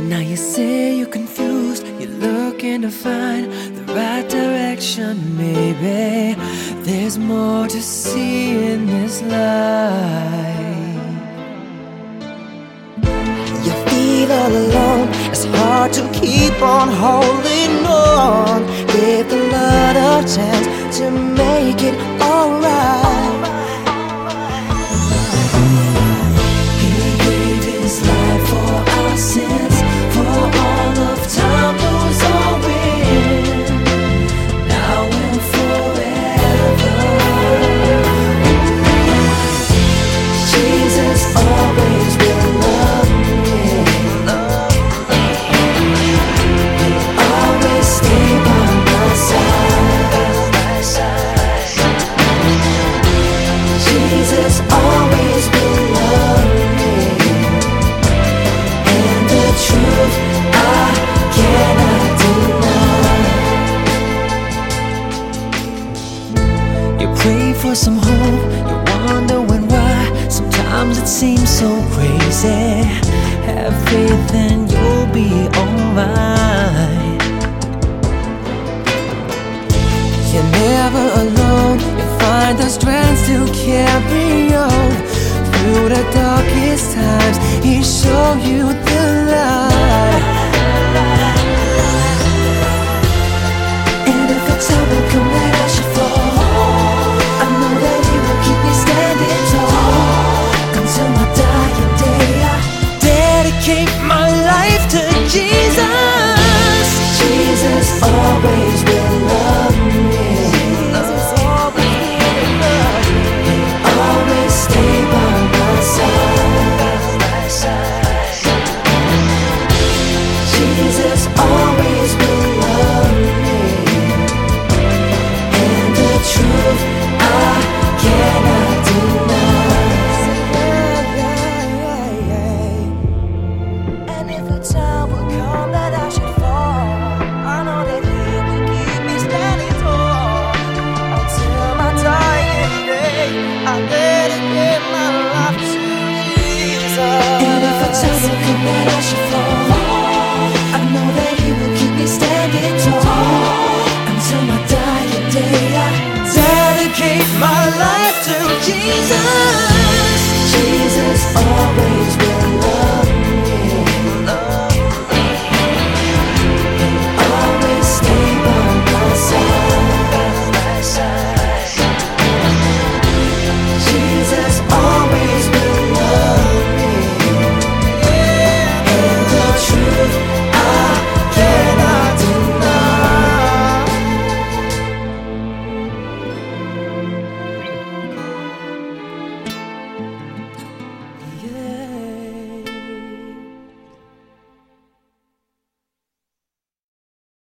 Now you say you're confused, you're looking to find the right direction. Maybe there's more to see in this life. You feel all alone, it's hard to keep on holding on. Give the Lord a chance to make it alright. He gave his life for our sins, for all of time knows our win, now and forever. Jesus always will love me, always stay by my side. Jesus always will love me, and the truth I cannot deny. You pray for some hope, you're wondering why. Sometimes it seems so crazy. Have faith and you'll be alright. You're never alone, you find the strength to carry on. Through the darkest times, He show you the light. And if the time will come that I should fall, I know that He will keep me standing tall. Until my dying day, I dedicate my life to Jesus. Jesus always will love me, always stay by my side. Jesus always will love me, and the truth I cannot deny. And if the time will come that I should fall, I know that He will keep me standing tall. Until my dying day, I